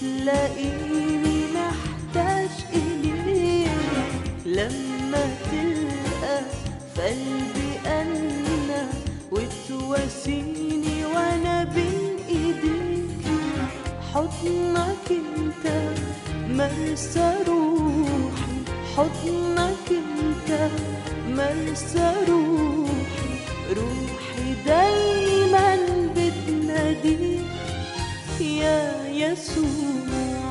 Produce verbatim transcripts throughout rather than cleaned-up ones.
وتلاقيني محتاج إليك. لما تلقى في قلبي أنا وتواسيني وأنا بين إيديك، حضنك انت مرسى روحي، حضنك انت مرسى روحي، روحي دايما بتناديك يا يسوع.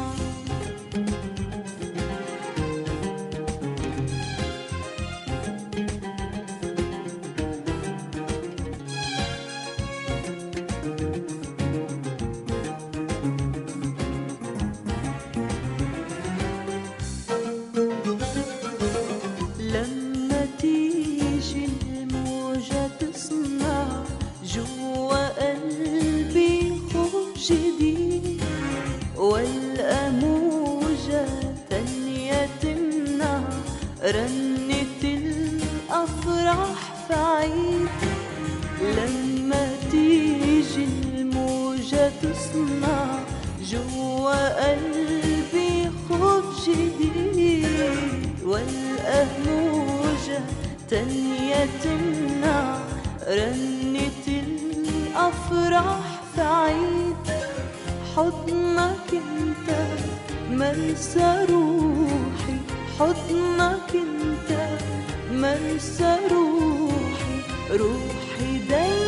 لما تيجي الموجة تصنع جوا قلبي خوف جديد، والقى موجة تانية تمنع رنة الأفراح في عيد. لما تيجي الموجة تصنع جوا قلبي خوف جديد، والقى موجة تانية تمنع رنة الأفراح في عيد. حضنك انت مرسى روحي، حضنك انت مرسى روحي، روحي دايما